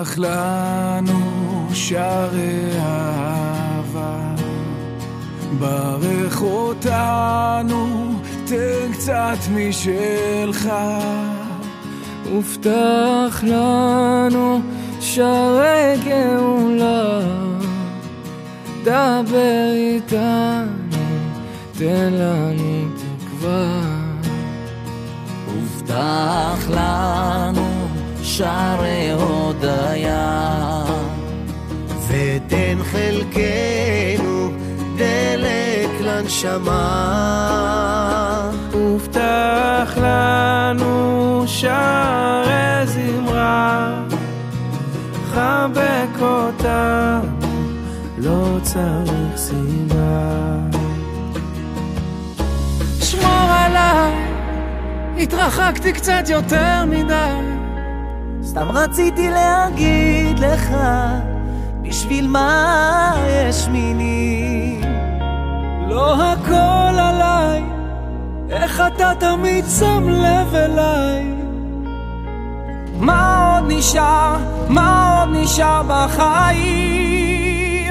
פתח לנו שערי אהבה, ברך אותנו, תן קצת משלך. ופתח לנו שערי גאולה, דבר איתנו, תן לנו תקווה. ופתח לנו שערי הודיה, ותן חלקנו דלק לנשמה. ופתח לנו שערי זמרה, חבק אותנו, לא צריך סיבה. שמור עליי, התרחקתי קצת יותר מדי, סתם רציתי להגיד לך, בשביל מה יש מילים. לא הכל עליי, איך אתה תמיד שם לב אליי. מה עוד נשאר, מה עוד נשאר בחיים?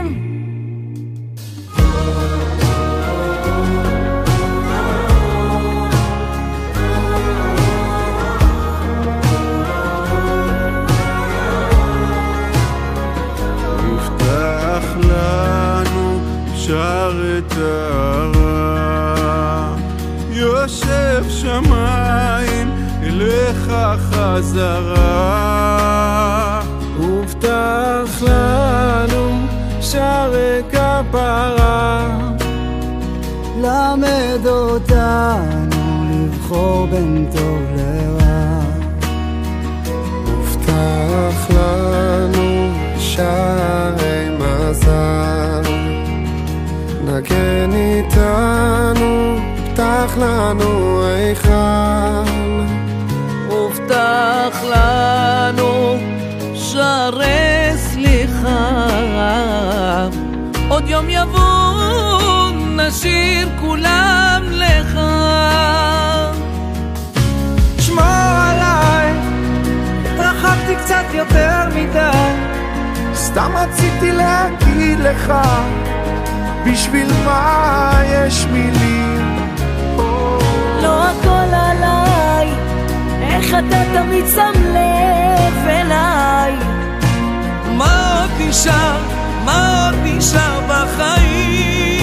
יפתח לנו שערי טהרה, יושב שמיים אליך חזרה. ופתח לנו שערי כפרה, למד אותנו לבחור בין טוב לרע. ופתח לנו שערי מזל, נגן איתנו, פתח לנו היכל. ופתח לנו שערי סליחה, עוד יום יבוא נשאיר כולם לך. שמור עליי, התרחקתי קצת יותר מדי, סתם רציתי להגיד לך, בשביל מה יש מילים. לא הכל עליי, איך אתה תמיד שם לב אליי. מה עוד נשאר, מה עוד נשאר בחיים?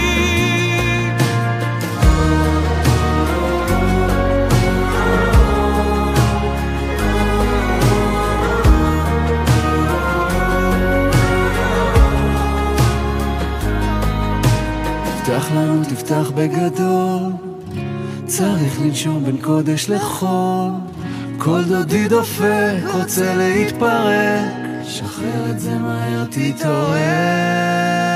תפתח לנו, תפתח בגדול, צריך לנשום בין קודש לחול. כל דודי דופק, רוצה להתפרק, שחרר את זה מהר, תתעורר.